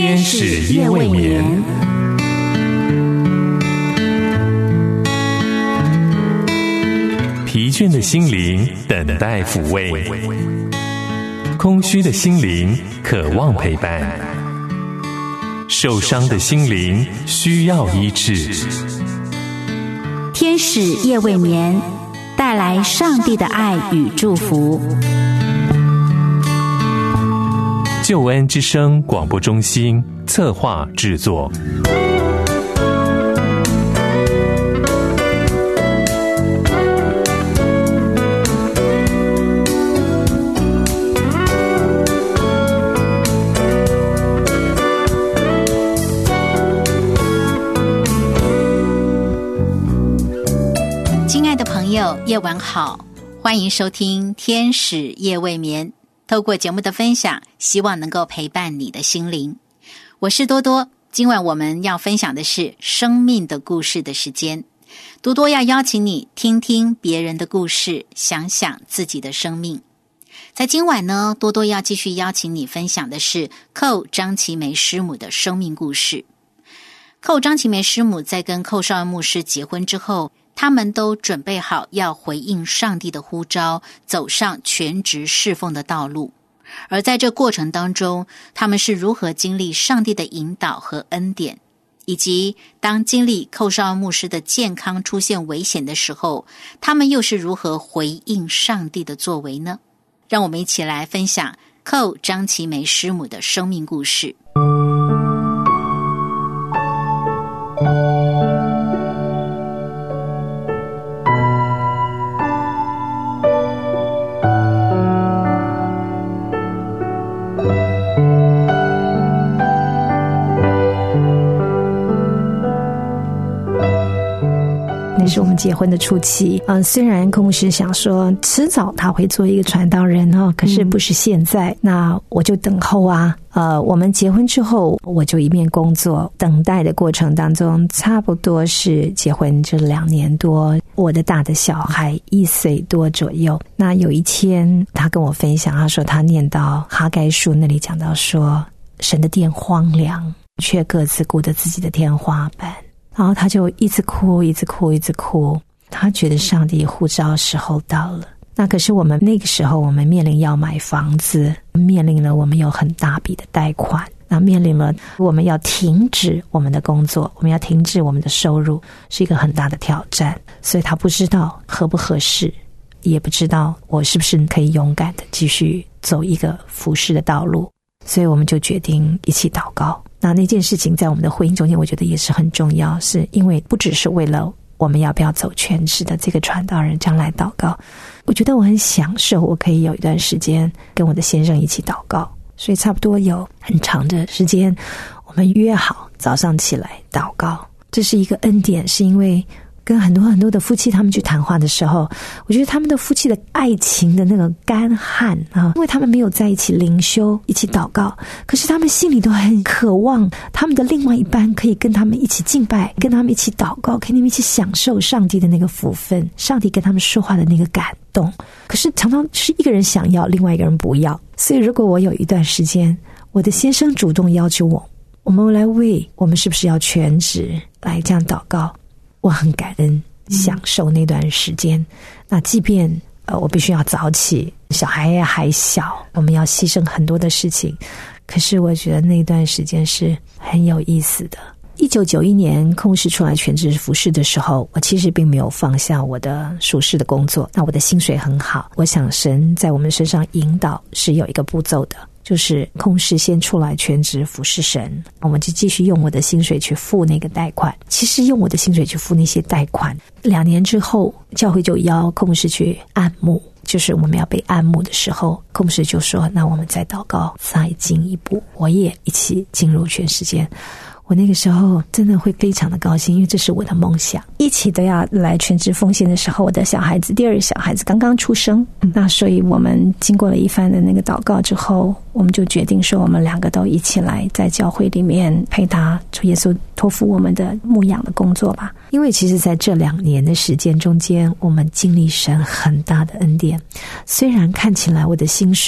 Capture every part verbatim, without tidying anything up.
天使夜未眠。疲倦的心灵等待抚慰，空虚的心灵渴望陪伴，受伤的心灵需要医治。 天使夜未眠，带来上帝的爱与祝福。 救恩之声广播中心策划制作。 亲爱的朋友，夜晚好，欢迎收听天使夜未眠。透过节目的分享，希望能够陪伴你的心灵。我是多多，今晚我们要分享的是生命的故事的时间。多多要邀请你听听别人的故事，想想自己的生命。在今晚呢，多多要继续邀请你分享的是寇张其梅师母的生命故事。寇张其梅师母在跟寇绍恩牧师结婚之后，他们都准备好要回应上帝的呼召，走上全职侍奉的道路。而在这过程当中，他们是如何经历上帝的引导和恩典，以及当经历寇绍恩牧师的健康出现危险的时候，他们又是如何回应上帝的作为呢？让我们一起来分享寇张其梅师母的生命故事。 那是我们结婚的初期，嗯、呃，虽然寇牧师想说迟早他会做一个传道人哈，可是不是现在。嗯、那我就等候啊。呃，我们结婚之后，我就一面工作，等待的过程当中，差不多是结婚这两年多，我的大的小孩一岁多左右。那有一天，他跟我分享，他说他念到哈该书那里讲到说，神的殿荒凉，却各自顾着自己的天花板。然后他就一直哭一直哭一直哭，他觉得上帝呼召时候到了。那可是我们那个时候，我们面临要买房子，面临了我们有很大笔的贷款，那面临了我们要停止我们的工作，我们要停止我们的收入，是一个很大的挑战。所以他不知道合不合适，也不知道我是不是可以勇敢的继续走一个服事的道路。所以我们就决定一起祷告。那那件事情在我们的婚姻中间，我觉得也是很重要，是因为不只是为了我们要不要走全职的这个传道人将来祷告，我觉得我很享受我可以有一段时间跟我的先生一起祷告。所以差不多有很长的时间，我们约好早上起来祷告。这是一个恩典，是因为跟很多很多的夫妻他们去谈话的时候，我觉得他们的夫妻的爱情的那个干旱啊，因为他们没有在一起灵修一起祷告，可是他们心里都很渴望他们的另外一半可以跟他们一起敬拜，跟他们一起祷告，跟他们一起享受上帝的那个福分，上帝跟他们说话的那个感动。可是常常是一个人想要，另外一个人不要。所以如果我有一段时间，我的先生主动要求我，我们来为我们是不是要全职来这样祷告，我很感恩享受那段时间。嗯、那即便呃我必须要早起，小孩也还小，我们要牺牲很多的事情，可是我觉得那段时间是很有意思的。一九九一年空师出来全职服事的时候，我其实并没有放下我的属事的工作，那我的薪水很好。我想神在我们身上引导是有一个步骤的，就是空师先出来全职服侍神，我们就继续用我的薪水去付那个贷款。其实用我的薪水去付那些贷款，两年之后教会就邀空师去按牧，就是我们要被按牧的时候，空师就说那我们再祷告再进一步，我也一起进入全时间。我那个时候真的会非常的高兴，因为这是我的梦想。一起都要来全职奉献的时候，我的小孩子第二个小孩子刚刚出生，那所以我们经过了一番的那个祷告之后，我们就决定说我们两个都一起来在教会里面陪他，主耶稣托付我们的牧养的工作吧。因为其实在这两年的时间中间，我们经历神很大的恩典。虽然看起来我的薪水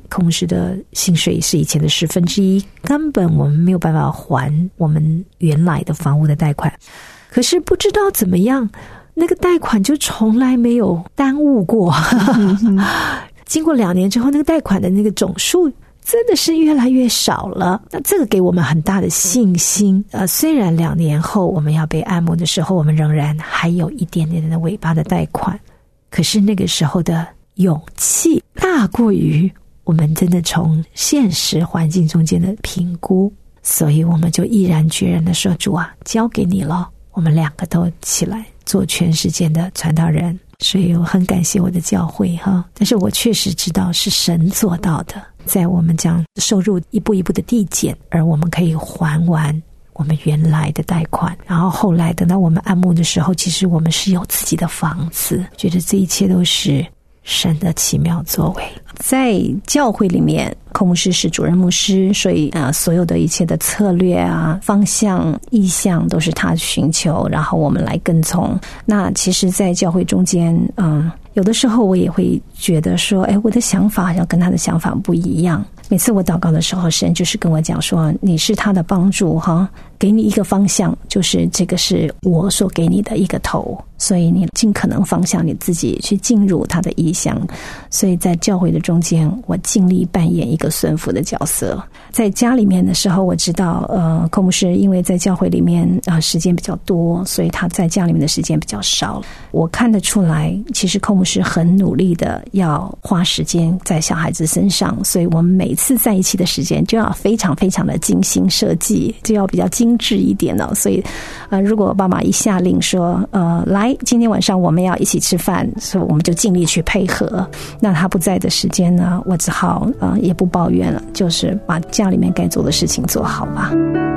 孔牧师的薪水是以前的十分之一，根本我们没有办法还我们原来的房屋的贷款。可是不知道怎么样，那个贷款就从来没有耽误过。经过两年之后，那个贷款的那个总数真的是越来越少了。那这个给我们很大的信心。呃，虽然两年后我们要被按摩的时候，我们仍然还有一点点的尾巴的贷款，可是那个时候的勇气大过于我们真的从现实环境中间的评估，所以我们就毅然决然的说，主啊，交给你了。我们两个都起来做全世界的传道人。所以我很感谢我的教会哈，但是我确实知道是神做到的，在我们将收入一步一步的递减，而我们可以还完我们原来的贷款。然后后来等到我们按牧的时候，其实我们是有自己的房子，觉得这一切都是神的奇妙作为。 在教会里面，孔牧师是主任牧师，所以啊、呃，所有的一切的策略啊、方向、意向都是他寻求，然后我们来跟从。那其实在教会中间，嗯，有的时候我也会觉得说，哎，我的想法好像跟他的想法不一样。每次我祷告的时候，神就是跟我讲说，你是他的帮助哈，给你一个方向，就是这个是我所给你的一个头，所以你尽可能方向你自己去进入他的意向。所以在教会的中间，我尽力扮演一个顺服的角色。在家里面的时候，我知道呃，孔牧师因为在教会里面啊、呃、时间比较多，所以他在家里面的时间比较少。我看得出来，其实孔牧师很努力的要花时间在小孩子身上，所以我们每次在一起的时间就要非常非常的精心设计，就要比较精致一点哦。所以呃，如果爸妈一下令说呃，来今天晚上我们要一起吃饭，所以我们就尽力去配合。那他不在的时间呢，我只好呃也不抱怨了，就是把家里面该做的事情做好吧。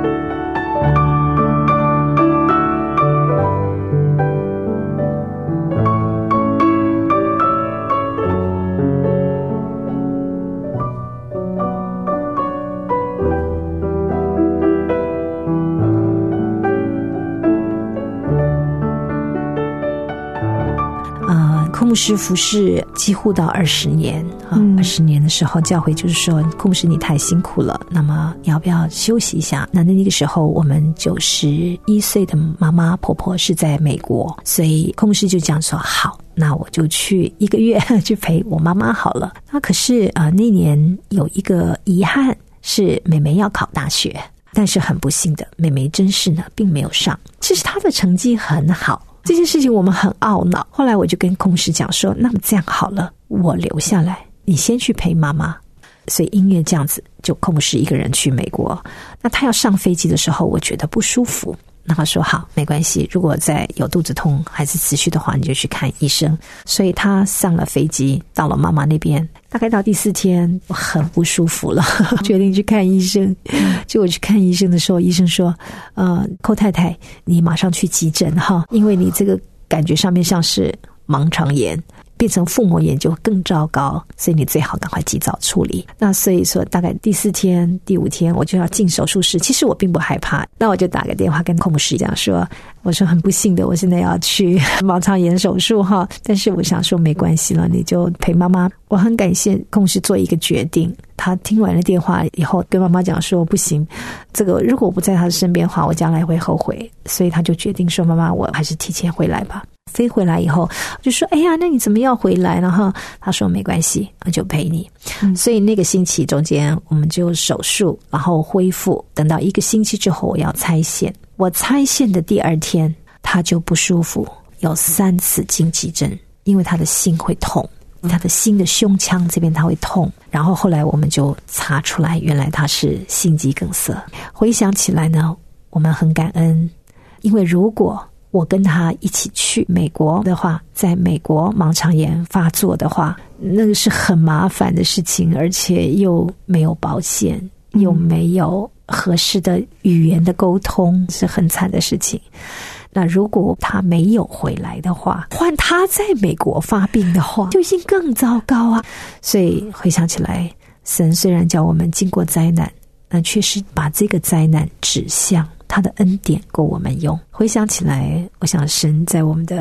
孔牧师服侍几乎到二十年啊，二十年的时候，教会就是说，孔牧师你太辛苦了，那么你要不要休息一下？那那个时候我们九十一岁的妈妈婆婆是在美国，所以孔牧师就讲说，好，那我就去一个月去陪我妈妈好了。那可是啊、呃，那年有一个遗憾是妹妹要考大学，但是很不幸的，妹妹真是呢并没有上。其实她的成绩很好。这件事情我们很懊恼，后来我就跟孔牧师讲说，那么这样好了，我留下来，你先去陪妈妈。所以因为这样子，就孔牧师一个人去美国。那他要上飞机的时候，我觉得不舒服，那他说好，没关系，如果再有肚子痛还是持续的话，你就去看医生。所以他上了飞机，到了妈妈那边，大概到第四天我很不舒服了，决定去看医生。结果去看医生的时候，医生说呃，寇太太你马上去急诊哈，因为你这个感觉上面像是盲肠炎，变成腹膜炎就更糟糕，所以你最好赶快及早处理。那所以说大概第四天第五天我就要进手术室，其实我并不害怕，那我就打个电话跟孔牧师讲说，我说很不幸的，我现在要去盲肠炎手术哈，但是我想说没关系了，你就陪妈妈。我很感谢孔牧师做一个决定，他听完了电话以后跟妈妈讲说，不行，这个如果我不在他的身边的话，我将来会后悔，所以他就决定说，妈妈我还是提前回来吧。飞回来以后就说，哎呀，那你怎么要回来？然后他说没关系，我就陪你、嗯、所以那个星期中间我们就手术，然后恢复，等到一个星期之后我要拆线。我拆线的第二天他就不舒服，有三次进急诊，因为他的心会痛，他的心的胸腔这边他会痛，然后后来我们就查出来原来他是心肌梗塞。回想起来呢，我们很感恩，因为如果我跟他一起去美国的话，在美国盲肠炎发作的话，那个是很麻烦的事情，而且又没有保险，又没有合适的语言的沟通，是很惨的事情。那如果他没有回来的话，换他在美国发病的话，就已经更糟糕啊。所以回想起来，神虽然叫我们经过灾难，那确实把这个灾难指向他的恩典够我们用。回想起来，我想神在我们的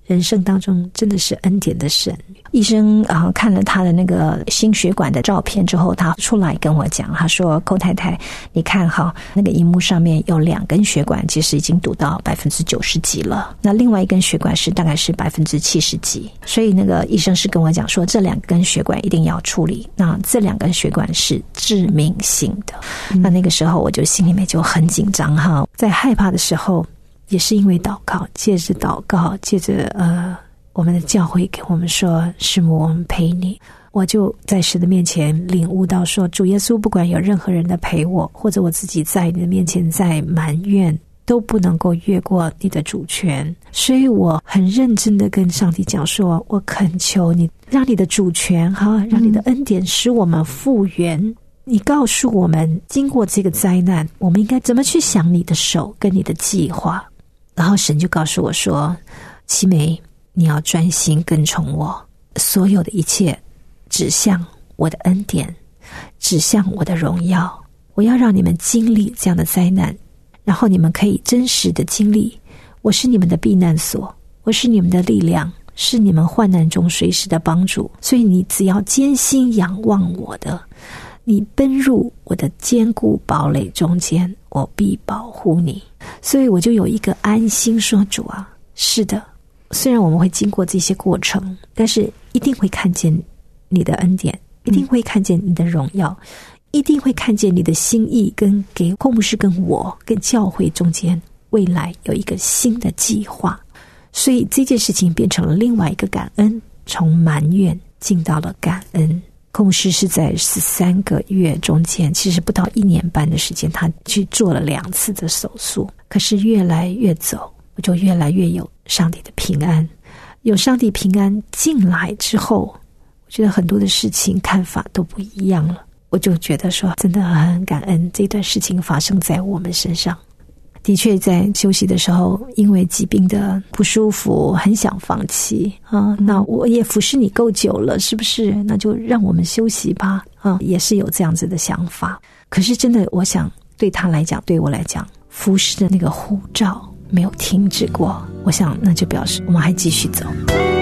人生当中真的是恩典的神。医生啊、呃、看了他的那个心血管的照片之后，他出来跟我讲，他说寇太太你看哈，那个荧幕上面有两根血管其实已经堵到百分之九十几了，那另外一根血管是大概是百分之七十几，所以那个医生是跟我讲说这两根血管一定要处理，那这两根血管是致命性的、嗯、那那个时候我就心里面就很紧张哈，在害怕的时候也是因为祷告，借着祷告，借着呃我们的教会给我们说师母我们陪你，我就在神的面前领悟到说，主耶稣不管有任何人的陪我，或者我自己在你的面前在埋怨，都不能够越过你的主权。所以我很认真的跟上帝讲说，我恳求你让你的主权哈，让你的恩典使我们复原、嗯、你告诉我们经过这个灾难我们应该怎么去想你的手跟你的计划。然后神就告诉我说，七梅你要专心跟从我，所有的一切指向我的恩典，指向我的荣耀，我要让你们经历这样的灾难，然后你们可以真实的经历我是你们的避难所，我是你们的力量，是你们患难中随时的帮助，所以你只要坚心仰望我的，你奔入我的坚固堡垒中间，我必保护你。所以我就有一个安心说，主啊，是的，虽然我们会经过这些过程，但是一定会看见你的恩典，一定会看见你的荣耀、嗯、一定会看见你的心意，跟给寇牧师跟我跟教会中间未来有一个新的计划。所以这件事情变成了另外一个感恩，从埋怨进到了感恩。寇牧师是在十三个月中间，其实不到一年半的时间，他去做了两次的手术，可是越来越走，我就越来越有上帝的平安。有上帝平安进来之后，我觉得很多的事情看法都不一样了，我就觉得说真的很感恩这段事情发生在我们身上。的确在休息的时候，因为疾病的不舒服很想放弃啊，那我也服侍你够久了，是不是那就让我们休息吧啊，也是有这样子的想法。可是真的我想对他来讲，对我来讲，服侍的那个呼召没有停止过，我想那就表示我们还继续走。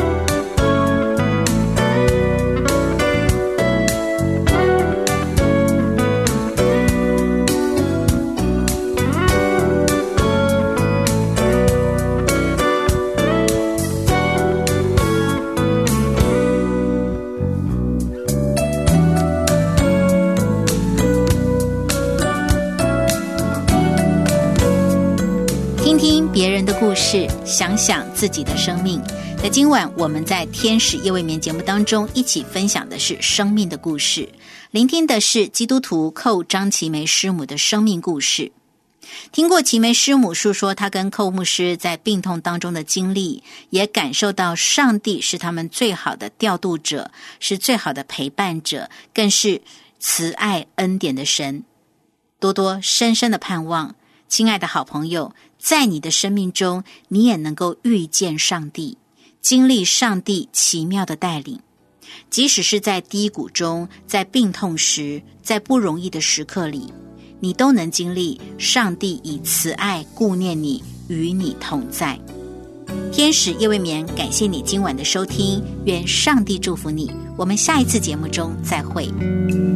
别人的故事，想想自己的生命。在今晚我们在天使夜未眠节目当中一起分享的是生命的故事，聆听的是基督徒寇张其梅师母的生命故事。听过其梅师母述说她跟寇牧师在病痛当中的经历，也感受到上帝是他们最好的调度者，是最好的陪伴者，更是慈爱恩典的神。多多深深的盼望，亲爱的好朋友，在你的生命中，你也能够遇见上帝，经历上帝奇妙的带领。即使是在低谷中，在病痛时，在不容易的时刻里，你都能经历上帝以慈爱顾念你，与你同在。天使夜未眠，感谢你今晚的收听，愿上帝祝福你。我们下一次节目中再会。